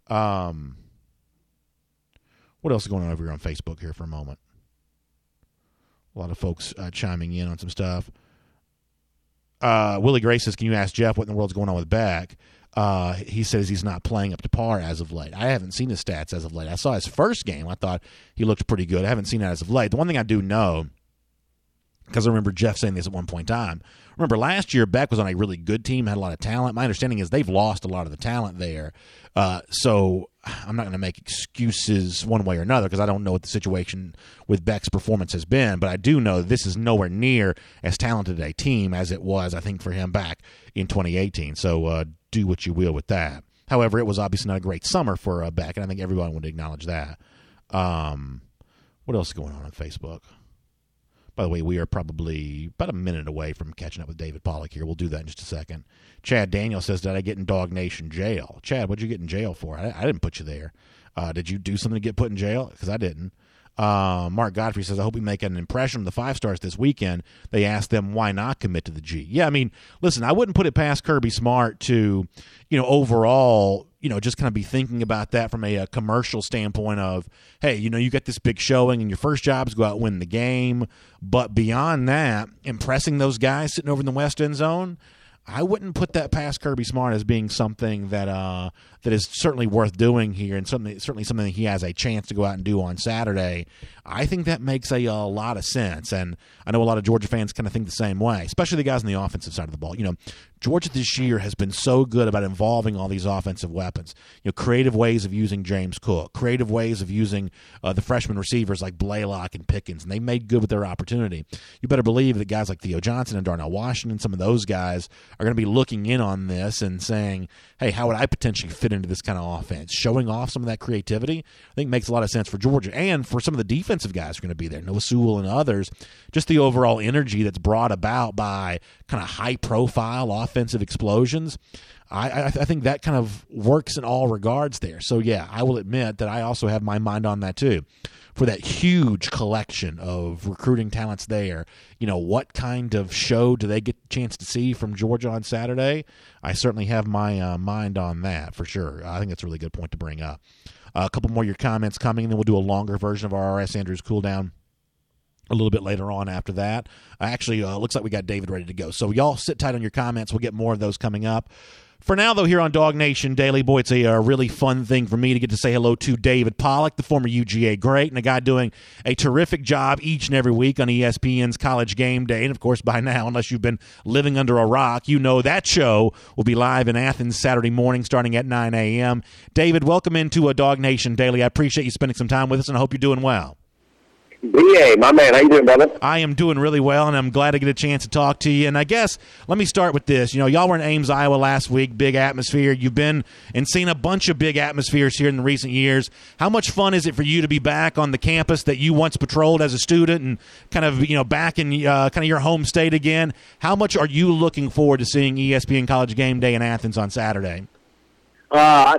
What else is going on over here on Facebook here for a moment? A lot of folks chiming in on some stuff. Willie Gray says, can you ask Jeff what in the world's going on with Beck? He says he's not playing up to par as of late. I haven't seen his stats as of late. I saw his first game. I thought he looked pretty good. I haven't seen that as of late. The one thing I do know, because I remember Jeff saying this at one point in time. Remember, last year, Beck was on a really good team, had a lot of talent. My understanding is they've lost a lot of the talent there. So I'm not going to make excuses one way or another because I don't know what the situation with Beck's performance has been. But I do know this is nowhere near as talented a team as it was, I think, for him back in 2018. So do what you will with that. However, it was obviously not a great summer for Beck, and I think everyone would acknowledge that. What else is going on Facebook? By the way, we are probably about a minute away from catching up with David Pollack here. We'll do that in just a second. Chad Daniel says, did I get in Dog Nation jail? Chad, what'd you get in jail for? I didn't put you there. Did you do something to get put in jail? Because I didn't. Mark Godfrey says, I hope we make an impression on the 5-stars this weekend. They asked them why not commit to the G. Yeah, I mean, listen, I wouldn't put it past Kirby Smart to, overall, just kind of be thinking about that from a commercial standpoint of, hey, you get this big showing and your first job is go out and win the game. But beyond that, impressing those guys sitting over in the West End zone, I wouldn't put that past Kirby Smart as being something that that is certainly worth doing here, and certainly something that he has a chance to go out and do on Saturday. I think that makes a lot of sense, and I know a lot of Georgia fans kind of think the same way, especially the guys on the offensive side of the ball. Georgia this year has been so good about involving all these offensive weapons. Creative ways of using James Cook, creative ways of using the freshman receivers like Blaylock and Pickens, and they made good with their opportunity. You better believe that guys like Theo Johnson and Darnell Washington, some of those guys, are going to be looking in on this and saying, hey, how would I potentially fit into this kind of offense? Showing off some of that creativity, I think makes a lot of sense for Georgia. And for some of the defensive guys who are going to be there, Noah Sewell and others, just the overall energy that's brought about by kind of high-profile offensive explosions, I think that kind of works in all regards there. So, yeah, I will admit that I also have my mind on that too. For that huge collection of recruiting talents there, what kind of show do they get a chance to see from Georgia on Saturday? I certainly have my mind on that for sure. I think that's a really good point to bring up. A couple more of your comments coming, and then we'll do a longer version of our R.S. Andrews cool down a little bit later on after that. Actually, looks like we got David ready to go. So y'all sit tight on your comments. We'll get more of those coming up. For now, though, here on Dog Nation Daily, boy, it's a really fun thing for me to get to say hello to David Pollack, the former UGA great, and a guy doing a terrific job each and every week on ESPN's College Game Day. And, of course, by now, unless you've been living under a rock, you know that show will be live in Athens Saturday morning starting at 9 a.m. David, welcome into a Dog Nation Daily. I appreciate you spending some time with us, and I hope you're doing well. BA, my man, how you doing, brother? I am doing really well, and I'm glad to get a chance to talk to you. And I guess let me start with this. Y'all were in Ames, Iowa last week, big atmosphere. You've been and seen a bunch of big atmospheres here in the recent years. How much fun is it for you to be back on the campus that you once patrolled as a student and kind of, back in kind of your home state again? How much are you looking forward to seeing ESPN College Game Day in Athens on Saturday? I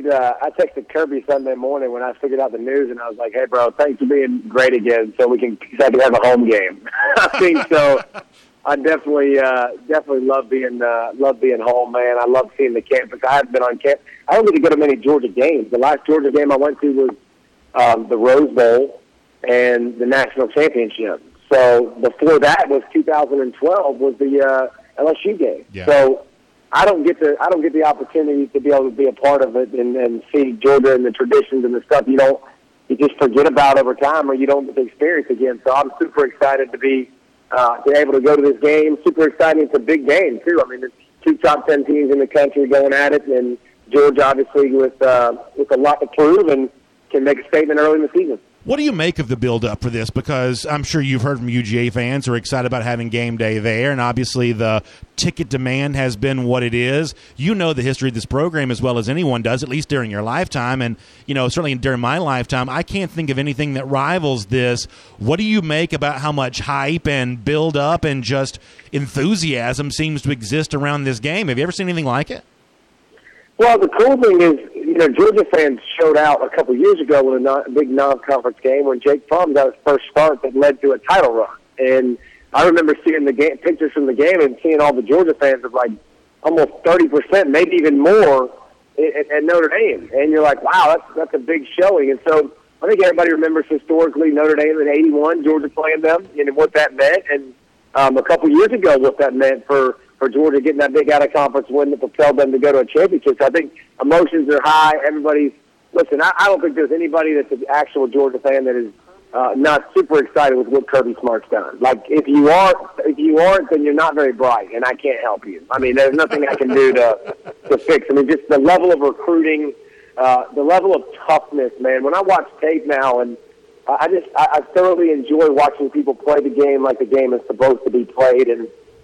texted Kirby Sunday morning when I figured out the news, and I was like, "Hey, bro, thanks for being great again, so I can have a home game." I think so. I definitely love being home, man. I love seeing the campus. I haven't been on campus. I don't get to go to many Georgia games. The last Georgia game I went to was the Rose Bowl and the national championship. So before that was 2012 was the LSU game. Yeah. So I don't get the opportunity to be able to be a part of it and see Georgia and the traditions and the stuff you just forget about over time, or you don't get to experience again. So I'm super excited to be able to go to this game. Super excited. It's a big game too. I mean, it's two top 10 teams in the country going at it, and Georgia obviously with a lot to prove and can make a statement early in the season. What do you make of the build-up for this? Because I'm sure you've heard from UGA fans who are excited about having game day there, and obviously the ticket demand has been what it is. You know the history of this program as well as anyone does, at least during your lifetime, and certainly during my lifetime. I can't think of anything that rivals this. What do you make about how much hype and build-up and just enthusiasm seems to exist around this game? Have you ever seen anything like it? Well, the cool thing is, Georgia fans showed out a couple years ago in a big non-conference game when Jake Fromm got his first start that led to a title run. And I remember seeing the game, pictures from the game and seeing all the Georgia fans of like almost 30%, maybe even more, at Notre Dame. And you're like, wow, that's a big showing. And so I think everybody remembers historically Notre Dame in '81, Georgia playing them, and what that meant. And a couple years ago, what that meant for Georgia getting that big out-of-conference win that propelled them to go to a championship. So I think emotions are high. Listen, I don't think there's anybody that's an actual Georgia fan that is not super excited with what Kirby Smart's done. Like, if you aren't, then you're not very bright, and I can't help you. I mean, there's nothing I can do to fix. I mean, just the level of recruiting, the level of toughness, man. When I watch tape now, and I thoroughly enjoy watching people play the game like the game is supposed to be played, and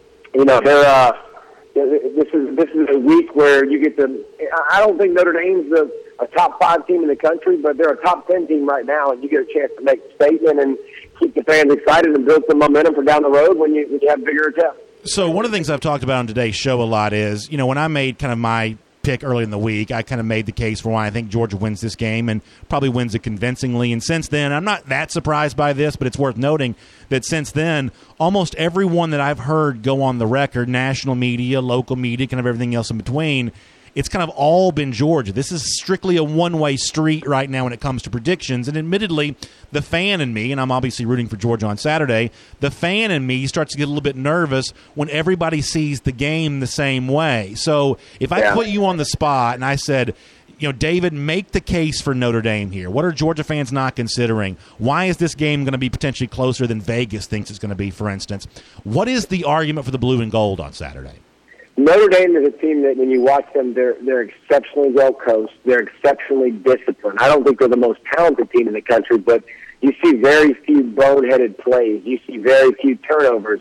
this is a week where you get to. I don't think Notre Dame's a top 5 team in the country, but they're a top 10 team right now, and you get a chance to make a statement and keep the fans excited and build some momentum for down the road when you have bigger attempts. So one of the things I've talked about on today's show a lot is, when I made kind of my pick early in the week, I kind of made the case for why I think Georgia wins this game and probably wins it convincingly. And since then, I'm not that surprised by this, but it's worth noting that since then, almost everyone that I've heard go on the record, national media, local media, kind of everything else in between, it's kind of all been Georgia. This is strictly a one-way street right now when it comes to predictions. And admittedly, the fan in me, and I'm obviously rooting for Georgia on Saturday, the fan in me starts to get a little bit nervous when everybody sees the game the same way. So if I put you on the spot and I said, David, make the case for Notre Dame here. What are Georgia fans not considering? Why is this game going to be potentially closer than Vegas thinks it's going to be, for instance? What is the argument for the blue and gold on Saturday? Notre Dame is a team that when you watch them, they're exceptionally well coached. They're exceptionally disciplined. I don't think they're the most talented team in the country, but you see very few boneheaded plays. You see very few turnovers.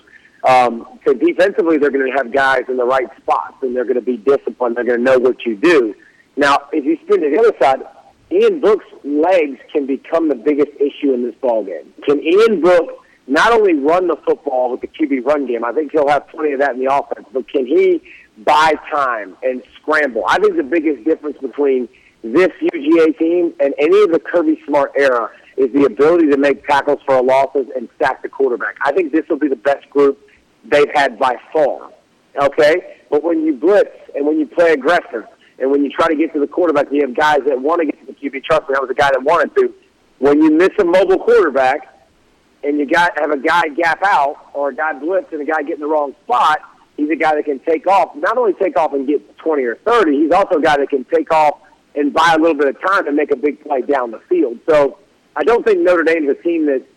So defensively, they're going to have guys in the right spots, and they're going to be disciplined. They're going to know what you do. Now, if you spin to the other side, Ian Book's legs can become the biggest issue in this ballgame. Can Ian Book not only run the football with the QB run game, I think he'll have plenty of that in the offense, but can he buy time and scramble? I think the biggest difference between this UGA team and any of the Kirby Smart era is the ability to make tackles for losses and sack the quarterback. I think this will be the best group they've had by far, okay? But when you blitz and when you play aggressive and when you try to get to the quarterback, you have guys that want to get to the QB. Trust me, I was a guy that wanted to. When you miss a mobile quarterback and you have a guy gap out or a guy blitz and a guy get in the wrong spot, he's a guy that can take off, not only take off and get 20 or 30, he's also a guy that can take off and buy a little bit of time and make a big play down the field. So I don't think Notre Dame is a team that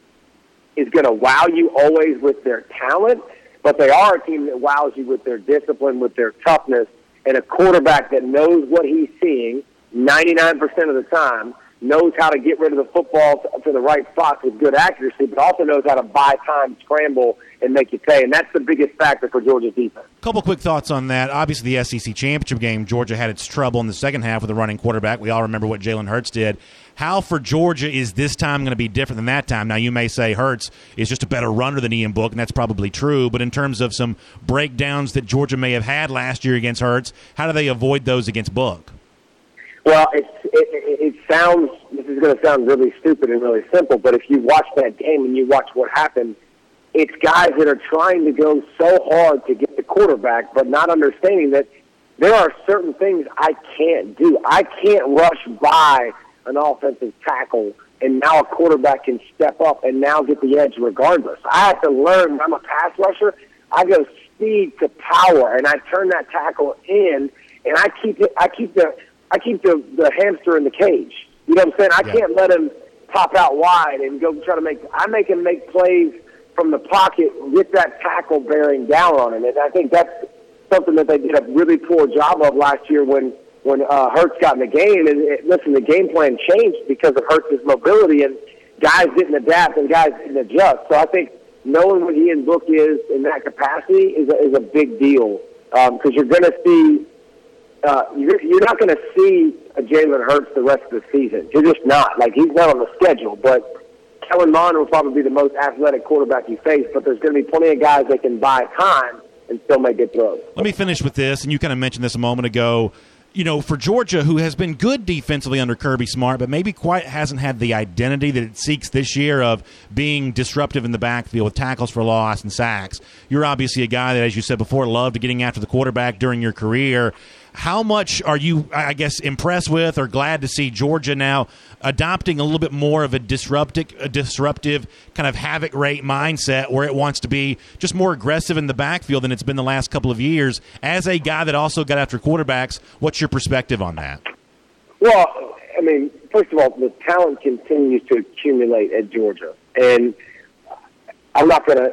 is going to wow you always with their talent, but they are a team that wows you with their discipline, with their toughness, and a quarterback that knows what he's seeing 99% of the time, knows how to get rid of the football to the right spots with good accuracy, but also knows how to buy time, scramble, and make you pay. And that's the biggest factor for Georgia's defense. A couple quick thoughts on that. Obviously, the SEC championship game, Georgia had its trouble in the second half with a running quarterback. We all remember what Jalen Hurts did. How for Georgia is this time going to be different than that time? Now, you may say Hurts is just a better runner than Ian Book, and that's probably true. But in terms of some breakdowns that Georgia may have had last year against Hurts, how do they avoid those against Book? Well, it sounds, this is going to sound really stupid and really simple, but if you watch that game and you watch what happened, it's guys that are trying to go so hard to get the quarterback, but not understanding that there are certain things I can't do. I can't rush by an offensive tackle, and now a quarterback can step up and now get the edge regardless. I have to learn, when I'm a pass rusher, I go speed to power, and I turn that tackle in, and I keep the hamster in the cage. You know what I'm saying? I can't let him pop out wide and go try to I make him make plays from the pocket with that tackle bearing down on him. And I think that's something that they did a really poor job of last year when Hurts got in the game. And listen, the game plan changed because of Hurts' mobility, and guys didn't adapt and guys didn't adjust. So I think knowing what Ian Book is in that capacity is a big deal, because you're going to see you're not going to see a Jalen Hurts the rest of the season. You're just not. Like, he's not on the schedule, but Kellen Mond will probably be the most athletic quarterback you face, but there's going to be plenty of guys that can buy time and still make good throws. Let me finish with this, and you kind of mentioned this a moment ago. You know, for Georgia, who has been good defensively under Kirby Smart, but maybe quite hasn't had the identity that it seeks this year of being disruptive in the backfield with tackles for loss and sacks. You're obviously a guy that, as you said before, loved getting after the quarterback during your career. How much are you, I guess, impressed with or glad to see Georgia now adopting a little bit more of a disruptive kind of havoc rate mindset where it wants to be just more aggressive in the backfield than it's been the last couple of years? As a guy that also got after quarterbacks, what's your perspective on that? Well, I mean, first of all, the talent continues to accumulate at Georgia, and I'm not gonna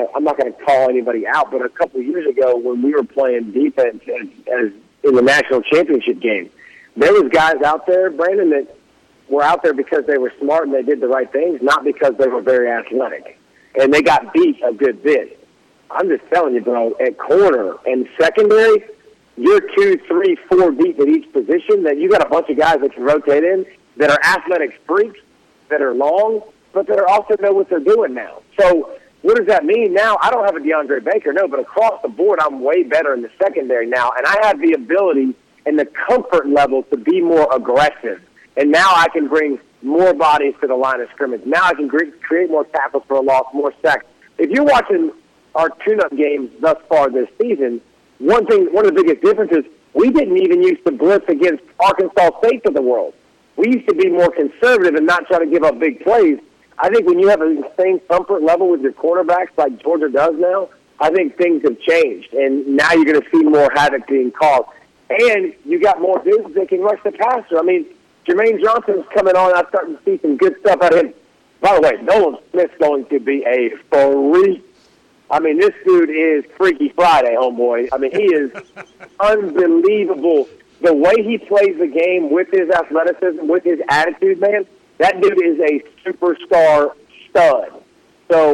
call anybody out. But a couple of years ago, when we were playing defense as in the national championship game, there was guys out there, Brandon, that were out there because they were smart and they did the right things, not because they were very athletic. And they got beat a good bit. I'm just telling you, bro, at corner and secondary, you're 2, 3, 4 deep at each position. That you got a bunch of guys that can rotate in that are athletic freaks, that are long, but that are also know what they're doing now. So what does that mean now? I don't have a DeAndre Baker, no, but across the board, I'm way better in the secondary now, and I have the ability and the comfort level to be more aggressive. And now I can bring more bodies to the line of scrimmage. Now I can create more tackles for a loss, more sacks. If you're watching our tune-up games thus far this season, one of the biggest differences, we didn't even use the blitz against Arkansas State of the world. We used to be more conservative and not try to give up big plays. I think when you have a same comfort level with your quarterbacks like Georgia does now, I think things have changed. And now you're going to see more havoc being caused. And you got more dudes that can rush the passer. I mean, Jermaine Johnson's coming on. I'm starting to see some good stuff out of him. By the way, Nolan Smith's going to be a freak. I mean, this dude is Freaky Friday, homeboy. I mean, he is unbelievable. The way he plays the game with his athleticism, with his attitude, man, that dude is a superstar stud. So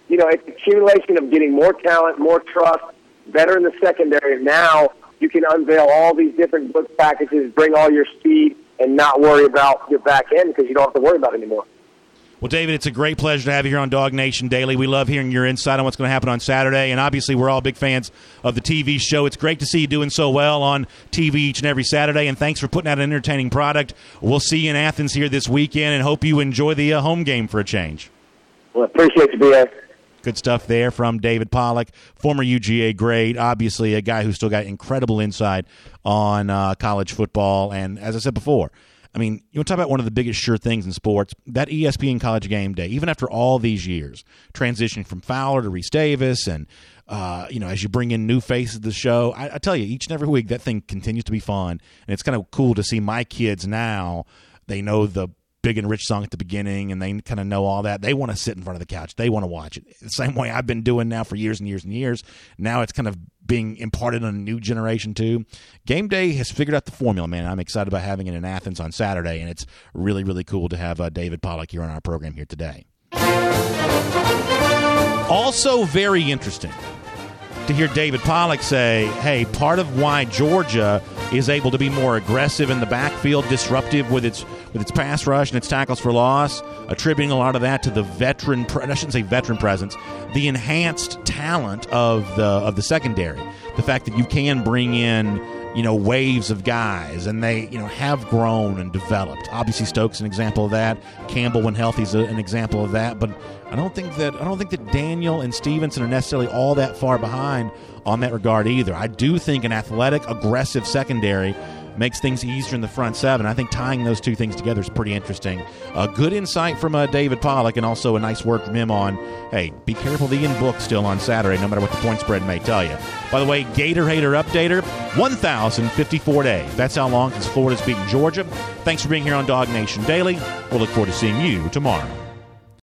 it's accumulation of getting more talent, more trust, better in the secondary. And now you can unveil all these different book packages, bring all your speed, and not worry about your back end because you don't have to worry about it anymore. Well, David, it's a great pleasure to have you here on Dog Nation Daily. We love hearing your insight on what's going to happen on Saturday, and obviously we're all big fans of the TV show. It's great to see you doing so well on TV each and every Saturday, and thanks for putting out an entertaining product. We'll see you in Athens here this weekend, and hope you enjoy the home game for a change. Well, appreciate you, BS. Good stuff there from David Pollack, former UGA grade, obviously a guy who's still got incredible insight on college football, and as I said before, I mean, you want to talk about one of the biggest sure things in sports, that ESPN College Game Day, even after all these years, transitioning from Fowler to Reese Davis, and, as you bring in new faces to the show, I tell you, each and every week that thing continues to be fun, and it's kind of cool to see my kids now, they know the Big and Rich song at the beginning, and they kind of know all that. They want to sit in front of the couch. They want to watch it. The same way I've been doing now for years and years and years. Now it's kind of being imparted on a new generation too. Game Day has figured out the formula, man. I'm excited about having it in Athens on Saturday, and it's really, really cool to have David Pollack here on our program here today. Also very interesting to hear David Pollack say, hey, part of why Georgia is able to be more aggressive in the backfield, disruptive with its pass rush and its tackles for loss, attributing a lot of that to the I shouldn't say veteran presence, the enhanced talent of the secondary. The fact that you can bring in, waves of guys, and they, have grown and developed. Obviously, Stokes an example of that. Campbell, when healthy, is an example of that. But I don't think that Daniel and Stevenson are necessarily all that far behind on that regard either. I do think an athletic, aggressive secondary makes things easier in the front seven. I think tying those two things together is pretty interesting. Good insight from David Pollack, and also a nice word from him on, hey, be careful of the in-book still on Saturday, no matter what the point spread may tell you. By the way, Gator Hater Updater, 1,054 days. That's how long since Florida's beaten Georgia. Thanks for being here on Dog Nation Daily. We'll look forward to seeing you tomorrow.